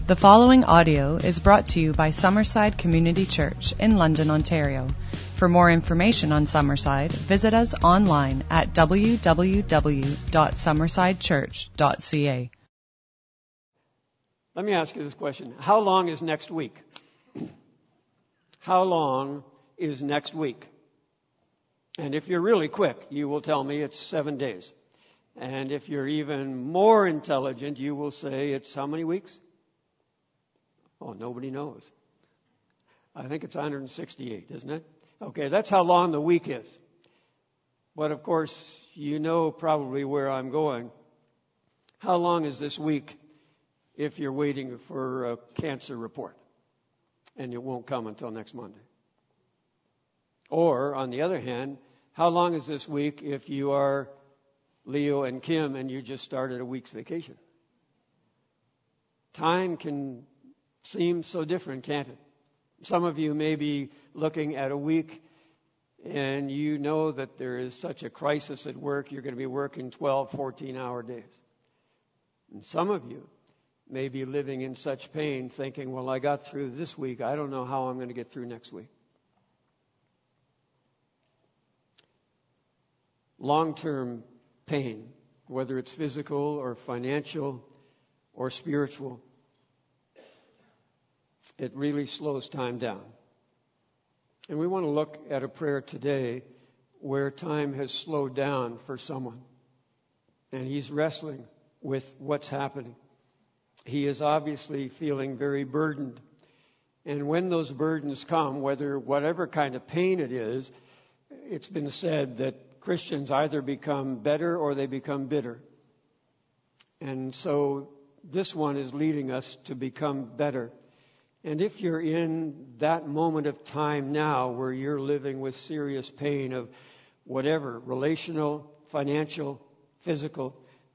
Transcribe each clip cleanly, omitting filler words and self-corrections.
The following audio is brought to you by Summerside Community Church in London, Ontario. For more information on Summerside, visit us online at www.summersidechurch.ca. Let me ask you this question. How long is next week? How long is next week? And if you're really quick, you will tell me it's 7 days. And if you're even more intelligent, you will say it's how many weeks? Oh, nobody knows. I think it's 168, isn't it? Okay, that's how long the week is. But of course, you know probably where I'm going. How long is this week if you're waiting for a cancer report and it won't come until next Monday? Or, on the other hand, how long is this week if you are Leo and Kim and you just started a week's vacation? Time can seem so different, can't it? Some of you may be looking at a week and you know that there is such a crisis at work, you're going to be working 12, 14-hour days. And some of you may be living in such pain thinking, well, I got through this week, I don't know how I'm going to get through next week. Long-term pain, whether it's physical or financial or spiritual, it really slows time down. And we want to look at a prayer today where time has slowed down for someone. And he's wrestling with what's happening. He is obviously feeling very burdened. And when those burdens come, whatever kind of pain it is, it's been said that Christians either become better or they become bitter. And so this one is leading us to become better. And if you're in that moment of time now where you're living with serious pain of whatever, relational, financial, physical,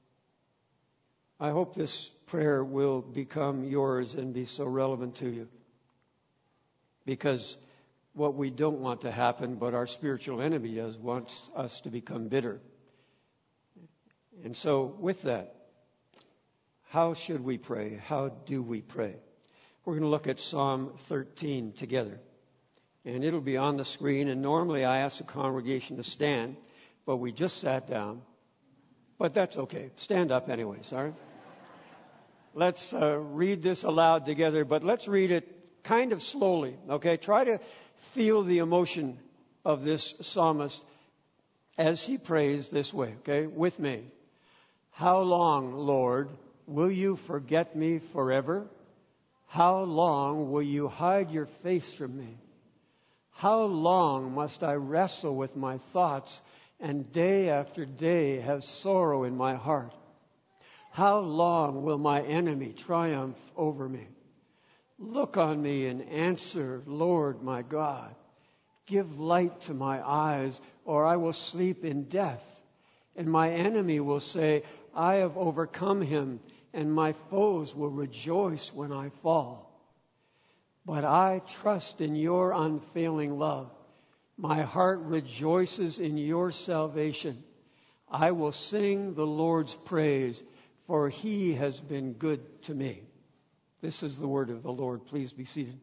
I hope this prayer will become yours and be so relevant to you. Because what we don't want to happen, but our spiritual enemy does, wants us to become bitter. And so with that, how should we pray? How do we pray? We're going to look at Psalm 13 together. And it'll be on the screen. And normally I ask the congregation to stand, but we just sat down. But that's okay. Stand up anyways, all right? Let's read this aloud together, but let's read it kind of slowly, okay? Try to feel the emotion of this psalmist as he prays this way, okay? With me. How long, Lord, will you forget me forever? How long will you hide your face from me? How long must I wrestle with my thoughts and day after day have sorrow in my heart? How long will my enemy triumph over me? Look on me and answer, Lord my God. Give light to my eyes, or I will sleep in death. And my enemy will say, I have overcome him, and my foes will rejoice when I fall. But I trust in your unfailing love. My heart rejoices in your salvation. I will sing the Lord's praise, for he has been good to me. This is the word of the Lord. Please be seated.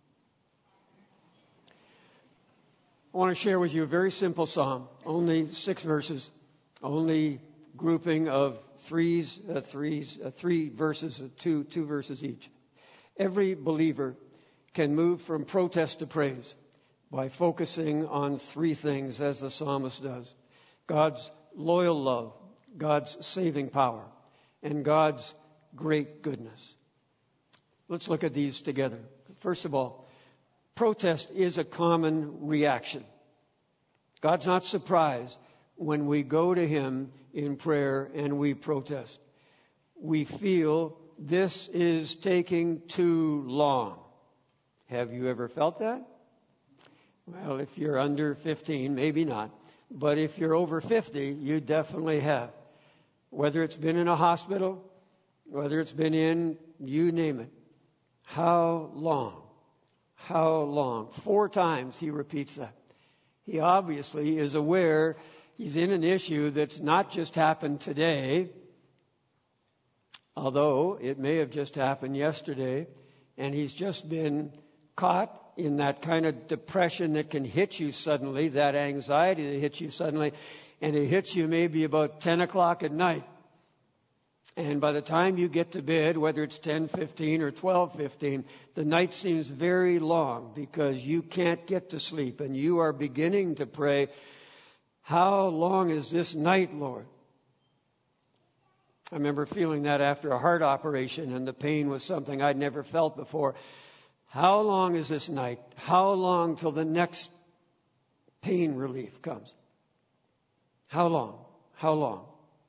I want to share with you a very simple psalm, only 6 verses, only grouping of three verses, two verses each. Every believer can move from protest to praise by focusing on 3 things, as the psalmist does: God's loyal love, God's saving power, and God's great goodness. Let's look at these together. First of all, protest is a common reaction. God's not surprised when we go to him in prayer and we protest. We feel this is taking too long. Have you ever felt that? Well, if you're under 15, maybe not. But if you're over 50, you definitely have. Whether it's been in a hospital, whether it's been in, you name it. How long? How long? 4 times he repeats that. He obviously is aware he's in an issue that's not just happened today. Although it may have just happened yesterday, and he's just been caught in that kind of depression that can hit you suddenly, that anxiety that hits you suddenly, and it hits you maybe about 10 o'clock at night. And by the time you get to bed, whether it's 10:15 or 12:15, the night seems very long because you can't get to sleep, and you are beginning to pray, how long is this night, Lord? I remember feeling that after a heart operation, and the pain was something I'd never felt before. How long is this night? How long till the next pain relief comes? How long? How long?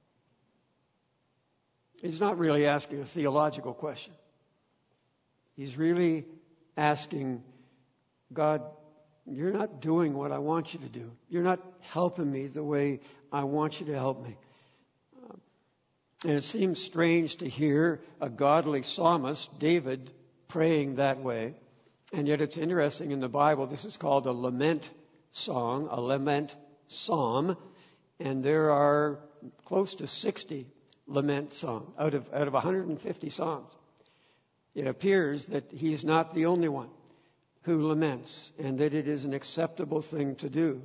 He's not really asking a theological question. He's really asking, God, you're not doing what I want you to do. You're not helping me the way I want you to help me. And it seems strange to hear a godly psalmist, David, praying that way. And yet it's interesting in the Bible, this is called a lament song, a lament psalm. And there are close to 60 lament songs out of 150 psalms. It appears that he's not the only one who laments, and that it is an acceptable thing to do.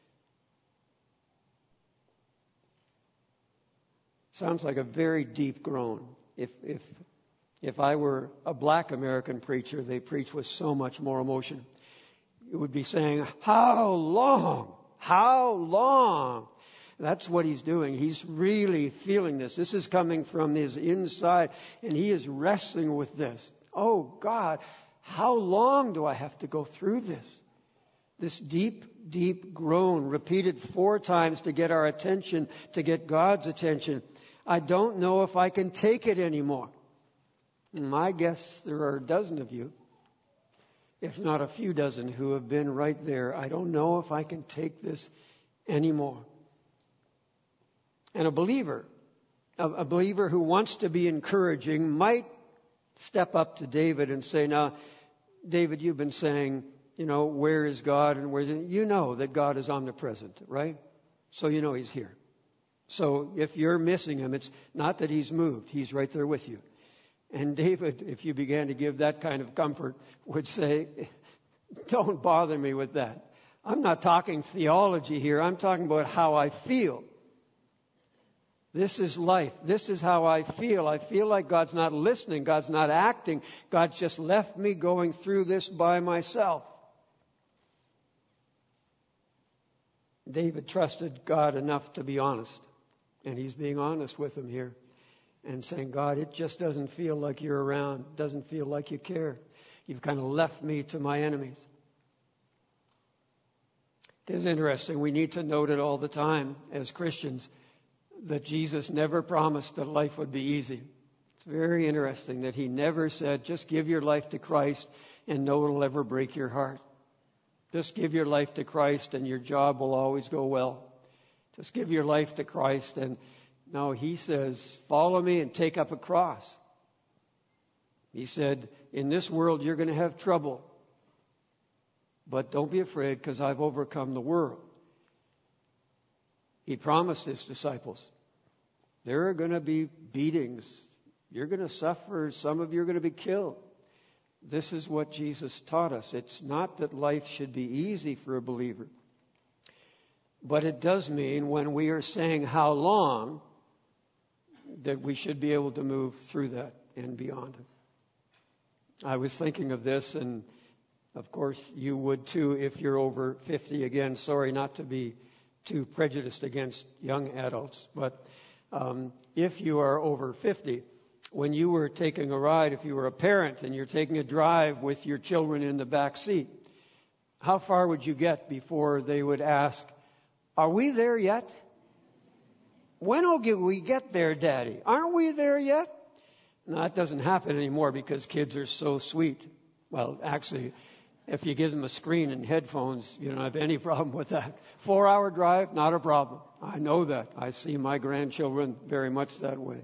Sounds like a very deep groan. If I were a black American preacher, they preach with so much more emotion. It would be saying, how long? How long? That's what he's doing. He's really feeling this. This is coming from his inside, and he is wrestling with this. Oh, God, how long do I have to go through this? This deep, deep groan, repeated 4 times to get our attention, to get God's attention. I don't know if I can take it anymore. My guess there are a dozen of you, if not a few dozen, who have been right there. I don't know if I can take this anymore. And a believer who wants to be encouraging might step up to David and say, now, David, you've been saying, where is God? And you know that God is omnipresent, right? So you know he's here. So if you're missing him, it's not that he's moved. He's right there with you. And David, if you began to give that kind of comfort, would say, don't bother me with that. I'm not talking theology here. I'm talking about how I feel. This is life. This is how I feel. I feel like God's not listening. God's not acting. God's just left me going through this by myself. David trusted God enough to be honest. And he's being honest with him here and saying, God, it just doesn't feel like you're around. It doesn't feel like you care. You've kind of left me to my enemies. It is interesting. We need to note it all the time as Christians that Jesus never promised that life would be easy. It's very interesting that he never said, just give your life to Christ and no one will ever break your heart. Just give your life to Christ and your job will always go well. Just give your life to Christ. And no, he says, follow me and take up a cross. He said, in this world you're going to have trouble. But don't be afraid because I've overcome the world. He promised his disciples, there are going to be beatings. You're going to suffer. Some of you are going to be killed. This is what Jesus taught us. It's not that life should be easy for a believer. But it does mean when we are saying how long, that we should be able to move through that and beyond it. I was thinking of this, and of course you would too if you're over 50. Again, sorry not to be too prejudiced against young adults, but if you are over 50, when you were taking a ride, if you were a parent and you're taking a drive with your children in the back seat, how far would you get before they would ask, are we there yet? When will we get there, Daddy? Aren't we there yet? No, that doesn't happen anymore because kids are so sweet. Well, actually, if you give them a screen and headphones, you don't have any problem with that. 4-hour drive, not a problem. I know that. I see my grandchildren very much that way.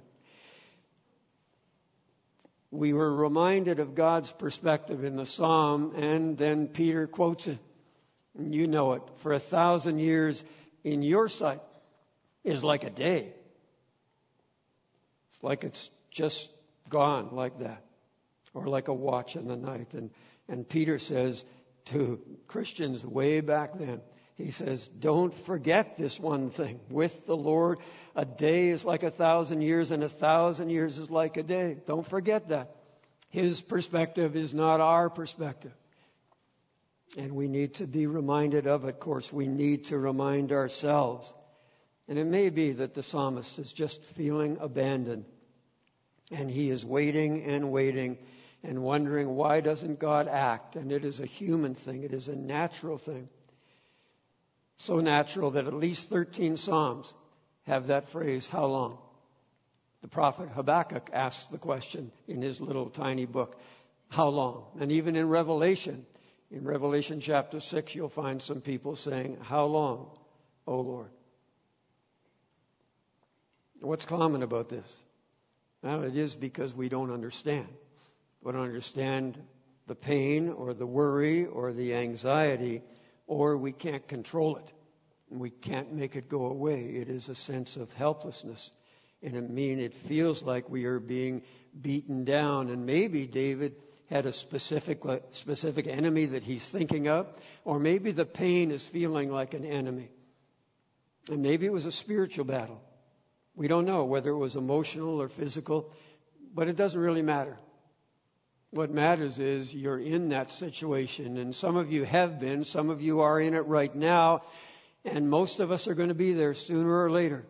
We were reminded of God's perspective in the Psalm, and then Peter quotes it. You know it. For 1,000 years in your sight is like a day. It's like it's just gone like that, or like a watch in the night. And Peter says to Christians way back then, he says, don't forget this one thing. With the Lord, a day is like 1,000 years, and 1,000 years is like a day. Don't forget that. His perspective is not our perspective. And we need to be reminded of it. Of course, we need to remind ourselves. And it may be that the psalmist is just feeling abandoned. And he is waiting and waiting and wondering, why doesn't God act? And it is a human thing. It is a natural thing. So natural that at least 13 Psalms have that phrase, how long? The prophet Habakkuk asks the question in his little tiny book, how long? And even in Revelation chapter 6, you'll find some people saying, how long, O Lord? What's common about this? Well, it is because we don't understand. We don't understand the pain or the worry or the anxiety, or we can't control it. We can't make it go away. It is a sense of helplessness. And it feels like we are being beaten down. And maybe David had a specific enemy that he's thinking of, or maybe the pain is feeling like an enemy. And maybe it was a spiritual battle. We don't know whether it was emotional or physical, but it doesn't really matter. What matters is you're in that situation, and some of you have been, some of you are in it right now, and most of us are going to be there sooner or later.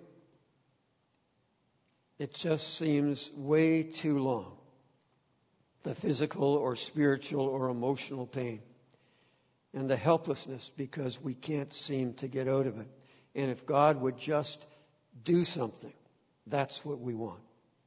It just seems way too long, the physical or spiritual or emotional pain, and the helplessness because we can't seem to get out of it. And if God would just do something, that's what we want.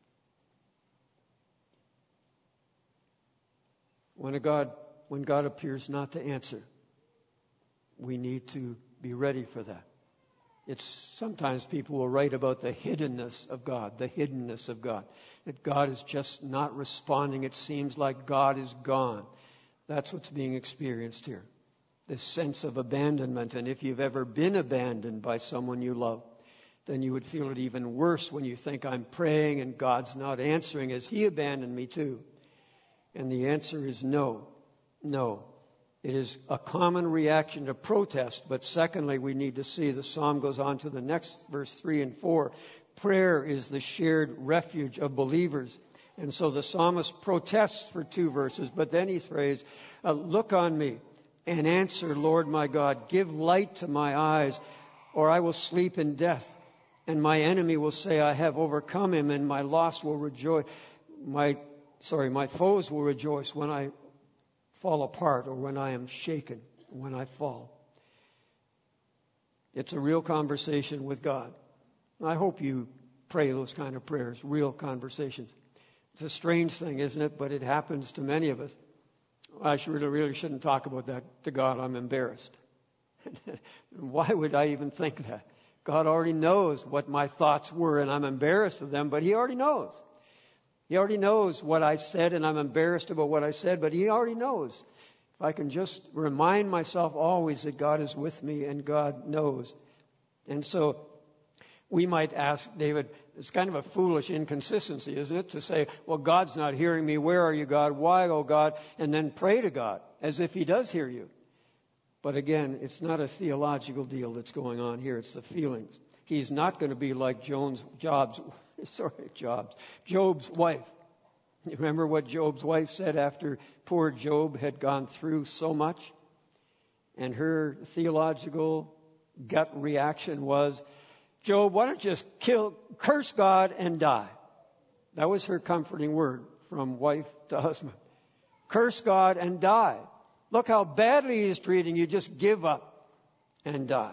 When God appears not to answer, we need to be ready for that. Sometimes people will write about the hiddenness of God, that God is just not responding. It seems like God is gone. That's what's being experienced here. This sense of abandonment. And if you've ever been abandoned by someone you love, then you would feel it even worse when you think, I'm praying and God's not answering. Has He abandoned me too? And the answer is no. No. It is a common reaction to protest. But secondly, we need to see the psalm goes on to the next verse 3 and 4. Prayer is the shared refuge of believers. And so the psalmist protests for 2 verses. But then he prays, look on me and answer, Lord my God. Give light to my eyes, or I will sleep in death. And my enemy will say, I have overcome him, and my loss will rejoice. My foes will rejoice when I fall apart or when I am shaken, when I fall. It's a real conversation with God. I hope you pray those kind of prayers, real conversations. It's a strange thing, isn't it? But it happens to many of us. I really shouldn't talk about that to God. I'm embarrassed. Why would I even think that? God already knows what my thoughts were, and I'm embarrassed of them, but He already knows. He already knows what I said, and I'm embarrassed about what I said, but He already knows. If I can just remind myself always that God is with me and God knows. And so we might ask David, it's kind of a foolish inconsistency, isn't it? To say, well, God's not hearing me. Where are you, God? Why, oh God? And then pray to God as if He does hear you. But again, it's not a theological deal that's going on here. It's the feelings. He's not going to be like Job's wife. You remember what Job's wife said after poor Job had gone through so much? And her theological gut reaction was, Job, why don't you just curse God and die? That was her comforting word from wife to husband. Curse God and die. Look how badly He is treating you. Just give up and die.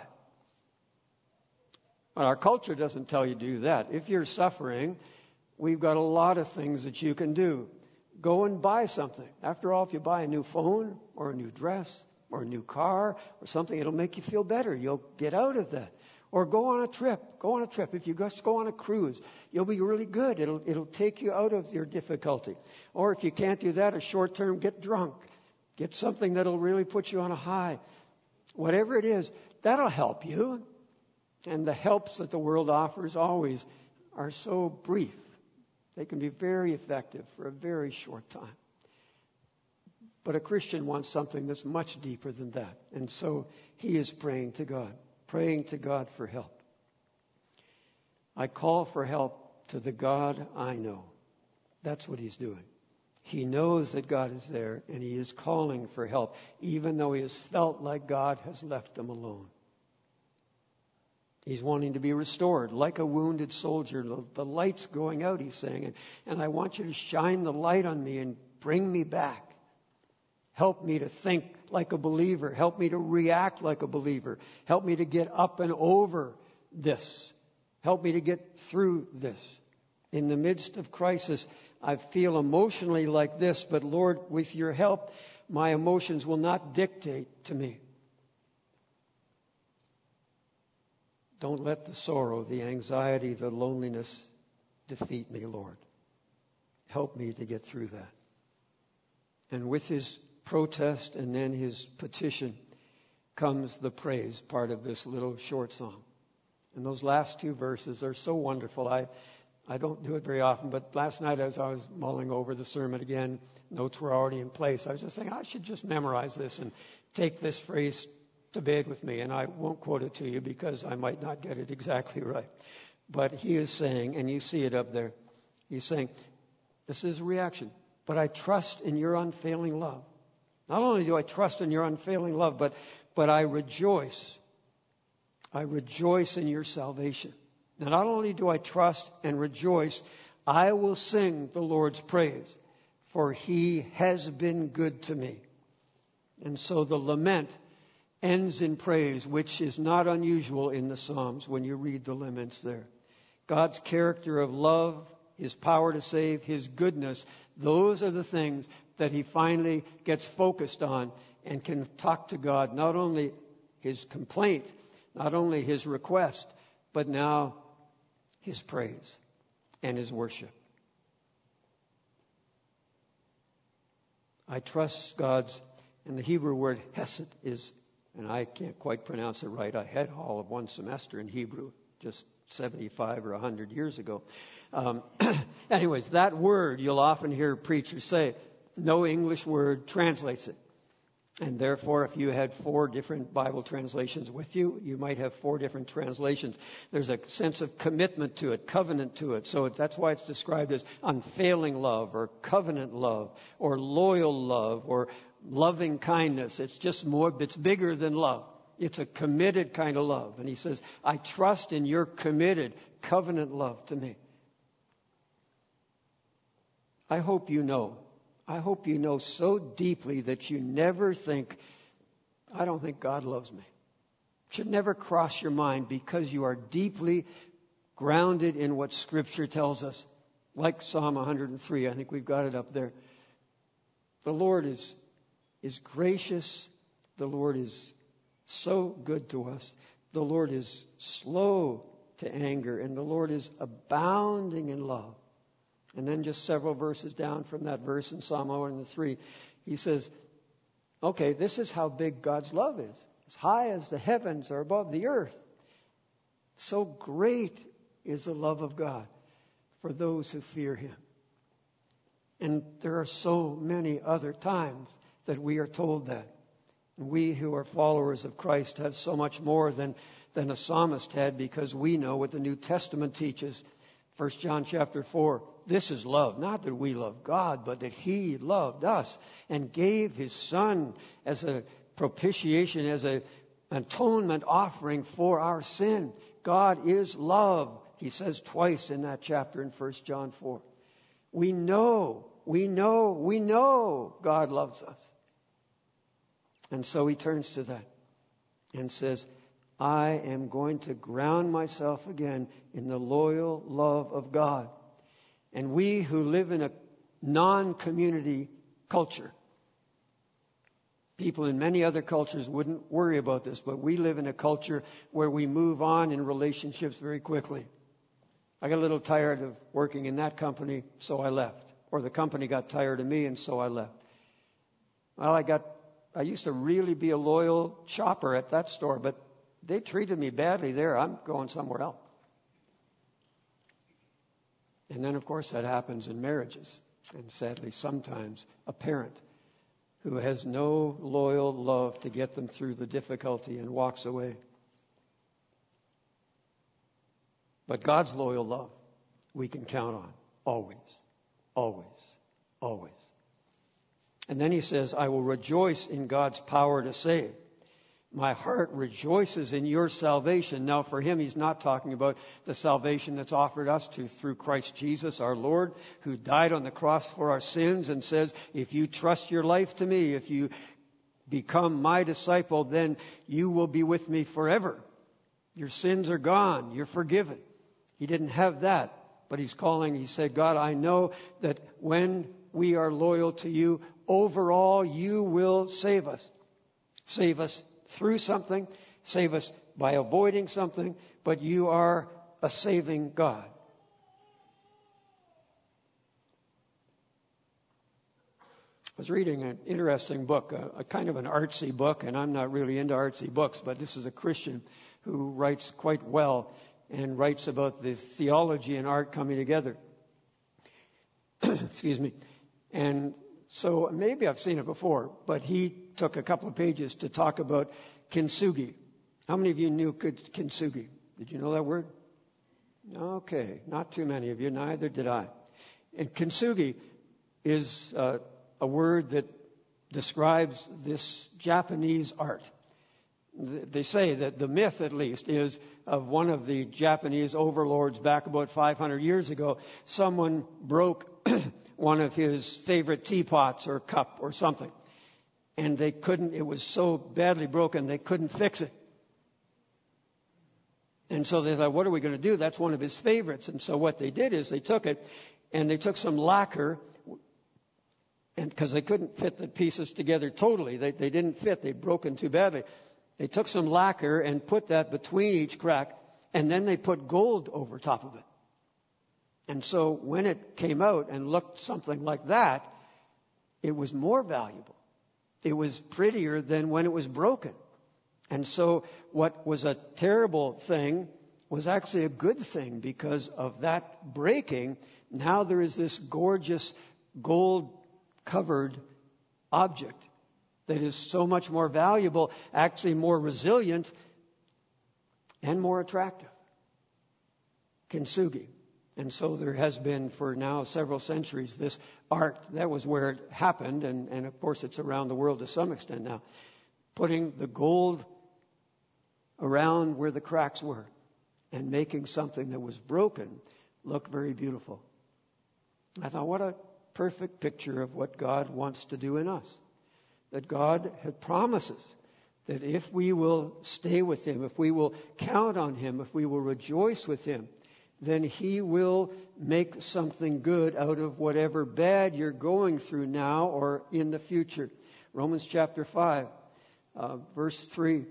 But our culture doesn't tell you to do that. If you're suffering, we've got a lot of things that you can do. Go and buy something. After all, if you buy a new phone or a new dress or a new car or something, it'll make you feel better. You'll get out of that. Or go on a trip. Go on a trip. If you just go on a cruise, you'll be really good. It'll take you out of your difficulty. Or if you can't do that, a short term, get drunk. Get something that'll really put you on a high. Whatever it is, that'll help you. And the helps that the world offers always are so brief. They can be very effective for a very short time. But a Christian wants something that's much deeper than that. And so he is praying to God for help. I call for help to the God I know. That's what he's doing. He knows that God is there, and he is calling for help, even though he has felt like God has left him alone. He's wanting to be restored, like a wounded soldier. The light's going out, he's saying, and I want you to shine the light on me and bring me back. Help me to think like a believer. Help me to react like a believer. Help me to get up and over this. Help me to get through this. In the midst of crisis, I feel emotionally like this, but Lord, with your help, my emotions will not dictate to me. Don't let the sorrow, the anxiety, the loneliness defeat me, Lord. Help me to get through that. And with his protest and then his petition comes the praise part of this little short song. And those last two verses are so wonderful. I don't do it very often, but last night as I was mulling over the sermon again, notes were already in place. I was just saying, I should just memorize this and take this phrase to bed with me. And I won't quote it to you because I might not get it exactly right. But he is saying, and you see it up there, he's saying, this is a reaction, but I trust in your unfailing love. Not only do I trust in your unfailing love, but I rejoice. I rejoice in your salvation. Now, not only do I trust and rejoice, I will sing the Lord's praise, for he has been good to me. And so the lament ends in praise, which is not unusual in the Psalms when you read the laments there. God's character of love, his power to save, his goodness, those are the things that he finally gets focused on and can talk to God, not only his complaint, not only his request, but now his praise and his worship. I trust God's, and the Hebrew word hesed is, and I can't quite pronounce it right. I had all of one semester in Hebrew just 75 or 100 years ago. Anyways, that word you'll often hear preachers say, no English word translates it. And therefore, if you had 4 different Bible translations with you, you might have 4 different translations. There's a sense of commitment to it, covenant to it. So that's why it's described as unfailing love or covenant love or loyal love or loving kindness. It's just more, it's bigger than love. It's a committed kind of love. And he says, I trust in your committed covenant love to me. I hope you know so deeply that you never think, I don't think God loves me. It should never cross your mind because you are deeply grounded in what Scripture tells us. Like Psalm 103, I think we've got it up there. The Lord is gracious. The Lord is so good to us. The Lord is slow to anger, and the Lord is abounding in love. And then just several verses down from that verse in Psalm 103, he says, okay, this is how big God's love is. As high as the heavens are above the earth. So great is the love of God for those who fear him. And there are so many other times that we are told that. And we who are followers of Christ have so much more than a psalmist had, because we know what the New Testament teaches. 1 John chapter 4, this is love. Not that we love God, but that he loved us and gave his Son as a propitiation, as an atonement offering for our sin. God is love, he says twice in that chapter in 1 John 4. We know God loves us. And so he turns to that and says, I am going to ground myself again in the loyal love of God. And we who live in a non-community culture, people in many other cultures wouldn't worry about this, but we live in a culture where we move on in relationships very quickly. I got a little tired of working in that company, so I left. Or the company got tired of me, and so I left. Well, I used to really be a loyal shopper at that store, but they treated me badly there. I'm going somewhere else. And then, of course, that happens in marriages. And sadly, sometimes a parent who has no loyal love to get them through the difficulty and walks away. But God's loyal love we can count on. Always. Always. Always. And then he says, I will rejoice in God's power to save. My heart rejoices in your salvation. Now, for him, he's not talking about the salvation that's offered us through Christ Jesus, our Lord, who died on the cross for our sins and says, if you trust your life to me, if you become my disciple, then you will be with me forever. Your sins are gone. You're forgiven. He didn't have that, but he said, God, I know that when we are loyal to you, overall, you will save us. Save us through something, save us by avoiding something, but you are a saving God. I was reading an interesting book, a kind of an artsy book, and I'm not really into artsy books, but this is a Christian who writes quite well and writes about the theology and art coming together. Excuse me. And so maybe I've seen it before, but he took a couple of pages to talk about kintsugi. How many of you knew kintsugi? Did you know that word? Okay, not too many of you. Neither did I. And kintsugi is a word that describes this Japanese art. They say that the myth, at least, is of one of the Japanese overlords back about 500 years ago. Someone broke one of his favorite teapots or cup or something. And it was so badly broken, they couldn't fix it. And so they thought, what are we going to do? That's one of his favorites. And so what they did is they took it and they took some lacquer, and because they couldn't fit the pieces together totally. They didn't fit. They'd broken too badly. They took some lacquer and put that between each crack, and then they put gold over top of it. And so when it came out and looked something like that, it was more valuable. It was prettier than when it was broken. And so what was a terrible thing was actually a good thing because of that breaking. Now there is this gorgeous gold-covered object that is so much more valuable, actually more resilient, and more attractive. Kintsugi. And so there has been for now several centuries this art. That was where it happened, and of course it's around the world to some extent now. Putting the gold around where the cracks were and making something that was broken look very beautiful. I thought, what a perfect picture of what God wants to do in us. That God had promises that if we will stay with him, if we will count on him, if we will rejoice with him, then he will make something good out of whatever bad you're going through now or in the future. Romans chapter 5, verse 3.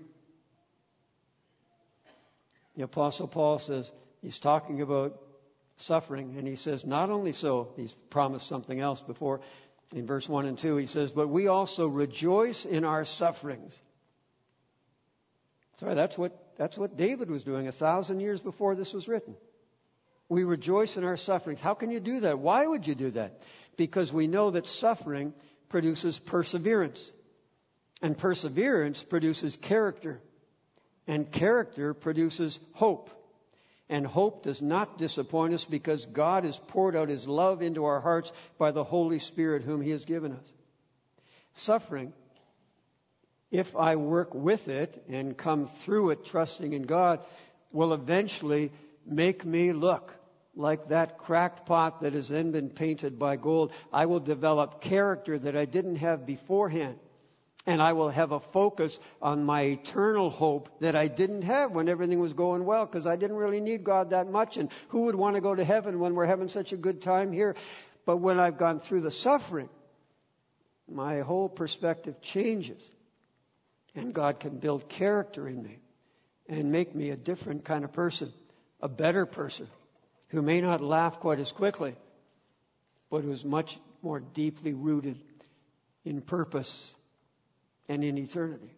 The Apostle Paul says, he's talking about suffering, and he says, not only so, he's promised something else before. In verse 1 and 2, he says, but we also rejoice in our sufferings. Sorry, that's what David was doing 1,000 years before this was written. We rejoice in our sufferings. How can you do that? Why would you do that? Because we know that suffering produces perseverance. And perseverance produces character. And character produces hope. And hope does not disappoint us because God has poured out his love into our hearts by the Holy Spirit whom he has given us. Suffering, if I work with it and come through it trusting in God, will eventually make me look like that cracked pot that has then been painted by gold. I will develop character that I didn't have beforehand. And I will have a focus on my eternal hope that I didn't have when everything was going well, because I didn't really need God that much. And who would want to go to heaven when we're having such a good time here? But when I've gone through the suffering, my whole perspective changes. And God can build character in me and make me a different kind of person, a better person, who may not laugh quite as quickly, but who's much more deeply rooted in purpose and in eternity.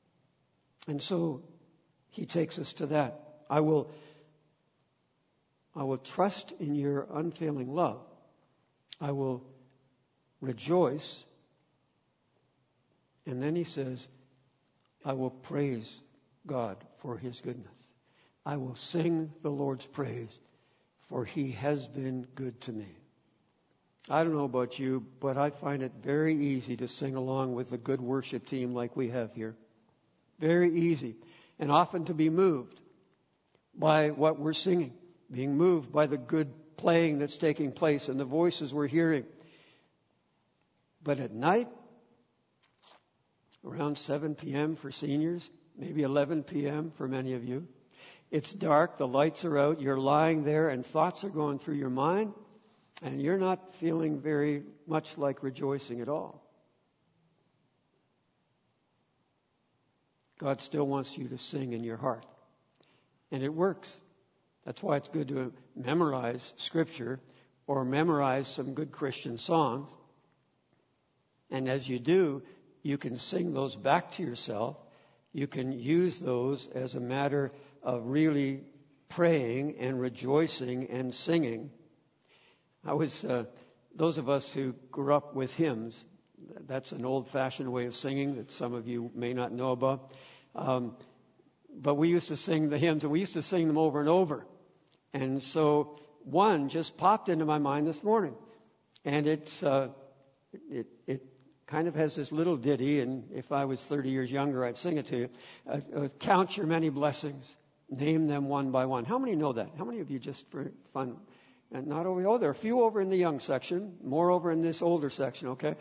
And so he takes us to that. I will I will trust in your unfailing love. I will rejoice. And then he says, I will praise God for his goodness. I will sing the Lord's praise, for he has been good to me. I don't know about you, but I find it very easy to sing along with a good worship team like we have here. Very easy. And often to be moved by what we're singing, being moved by the good playing that's taking place and the voices we're hearing. But at night, around 7 p.m. for seniors, maybe 11 p.m. for many of you, it's dark, the lights are out, you're lying there and thoughts are going through your mind and you're not feeling very much like rejoicing at all. God still wants you to sing in your heart. And it works. That's why it's good to memorize Scripture or memorize some good Christian songs. And as you do, you can sing those back to yourself. You can use those as a matter of really praying and rejoicing and singing. Those of us who grew up with hymns, that's an old-fashioned way of singing that some of you may not know about. But we used to sing the hymns, and we used to sing them over and over. And so one just popped into my mind this morning. And it kind of has this little ditty, and if I was 30 years younger, I'd sing it to you. Count your many blessings. Name them one by one. How many know that? How many of you, just for fun? And not over, there are a few over in the young section, more over in this older section, okay?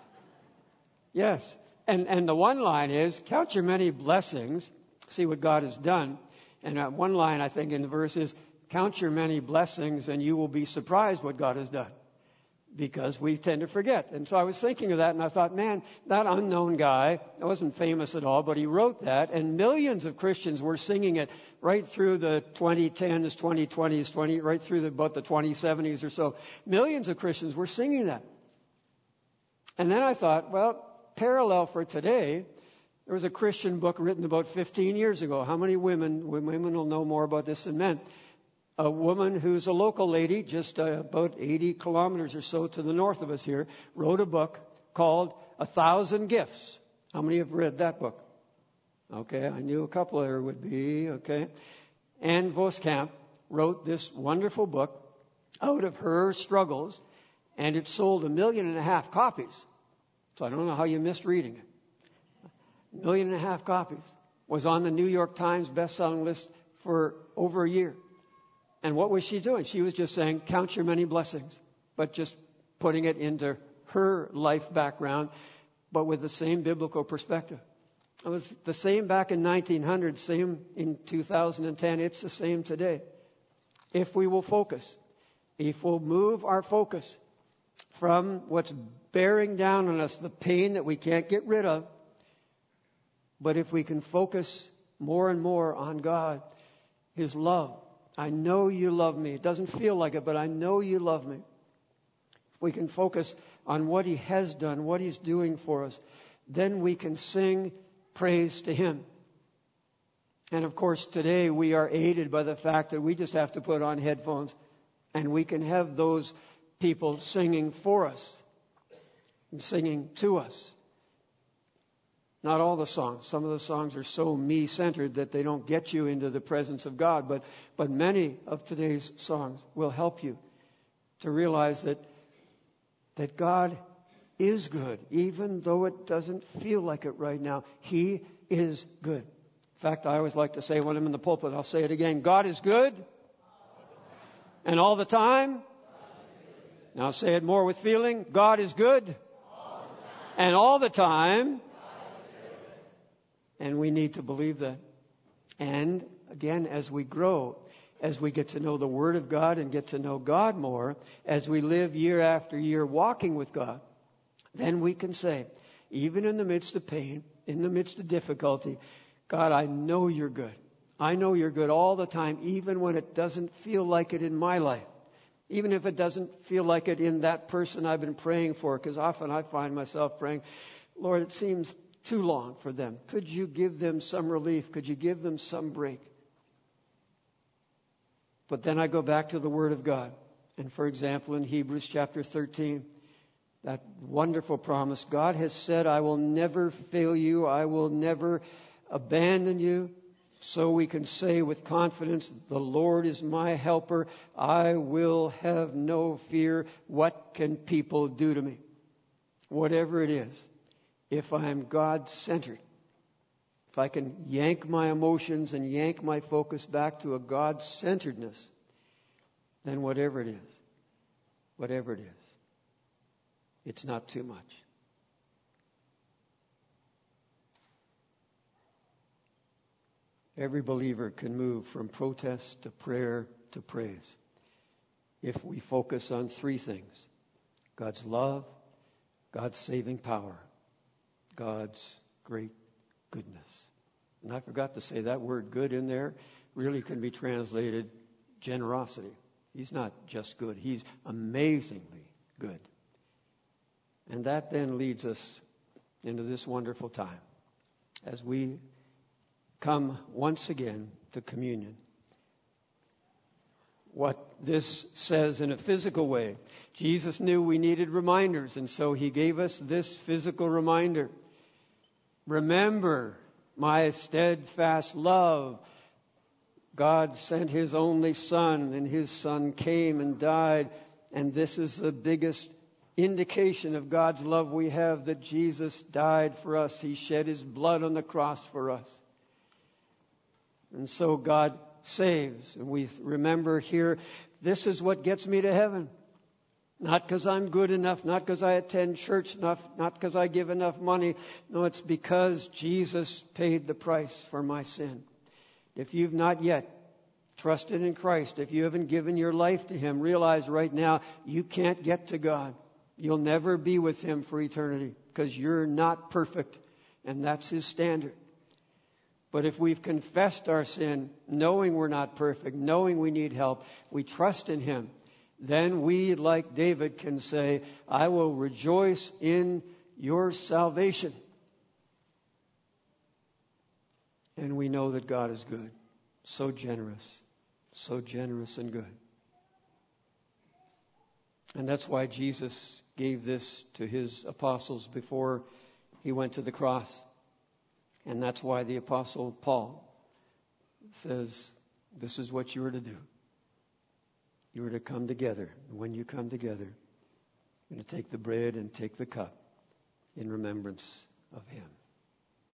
Yes. And the one line is, count your many blessings, see what God has done. And one line, I think, in the verse is, count your many blessings and you will be surprised what God has done. Because we tend to forget. And so I was thinking of that and I thought, man, that unknown guy, wasn't famous at all, but he wrote that and millions of Christians were singing it right through the 2010s, 2020s, right through about the 2070s or so. Millions of Christians were singing that. And then I thought, well, parallel for today, there was a Christian book written about 15 years ago. How many women will know more about this than men? A woman who's a local lady, just about 80 kilometers or so to the north of us here, wrote a book called 1,000 Gifts. How many have read that book? Okay, I knew a couple there would be, okay. Anne Voskamp wrote this wonderful book out of her struggles, and it sold 1.5 million copies. So I don't know how you missed reading it. 1.5 million copies. Was on the New York Times best-selling list for over a year. And what was she doing? She was just saying, count your many blessings, but just putting it into her life background, but with the same biblical perspective. It was the same back in 1900, same in 2010. It's the same today. If we will focus, if we'll move our focus from what's bearing down on us, the pain that we can't get rid of, but if we can focus more and more on God, His love. I know you love me. It doesn't feel like it, but I know you love me. If we can focus on what He has done, what He's doing for us, then we can sing praise to Him. And of course, today we are aided by the fact that we just have to put on headphones and we can have those people singing for us and singing to us. Not all the songs. Some of the songs are so me-centered that they don't get you into the presence of God. But many of today's songs will help you to realize that God is good, even though it doesn't feel like it right now. He is good. In fact, I always like to say when I'm in the pulpit, I'll say it again, God is good. And all the time. Now say it more with feeling. God is good. And all the time. And we need to believe that. And again, as we grow, as we get to know the Word of God and get to know God more, as we live year after year walking with God, then we can say, even in the midst of pain, in the midst of difficulty, God, I know you're good. I know you're good all the time, even when it doesn't feel like it in my life. Even if it doesn't feel like it in that person I've been praying for, because often I find myself praying, Lord, it seems too long for them. Could you give them some relief? Could you give them some break? But then I go back to the Word of God. And for example, in Hebrews chapter 13, that wonderful promise, God has said, I will never fail you. I will never abandon you. So we can say with confidence, the Lord is my helper. I will have no fear. What can people do to me? Whatever it is, if I am God-centered, if I can yank my emotions and yank my focus back to a God-centeredness, then whatever it is, it's not too much. Every believer can move from protest to prayer to praise if we focus on three things: God's love, God's saving power, God's great goodness. And I forgot to say that word good in there really can be translated generosity. He's not just good, He's amazingly good. And that then leads us into this wonderful time as we come once again to communion. What this says in a physical way, Jesus knew we needed reminders, and so He gave us this physical reminder. Remember my steadfast love. God sent His only Son, and His Son came and died, and this is the biggest indication of God's love we have, that Jesus died for us. He shed His blood on the cross for us. And so God saves. And we remember here, this is what gets me to heaven. Not because I'm good enough, not because I attend church enough, not because I give enough money. No, it's because Jesus paid the price for my sin. If you've not yet trusted in Christ, if you haven't given your life to Him, realize right now you can't get to God. You'll never be with Him for eternity because you're not perfect, and that's His standard. But if we've confessed our sin, knowing we're not perfect, knowing we need help, we trust in Him, then we, like David, can say, I will rejoice in your salvation. And we know that God is good, so generous and good. And that's why Jesus gave this to His apostles before He went to the cross. And that's why the Apostle Paul says, this is what you are to do. You are to come together. And when you come together, you're going to take the bread and take the cup in remembrance of Him.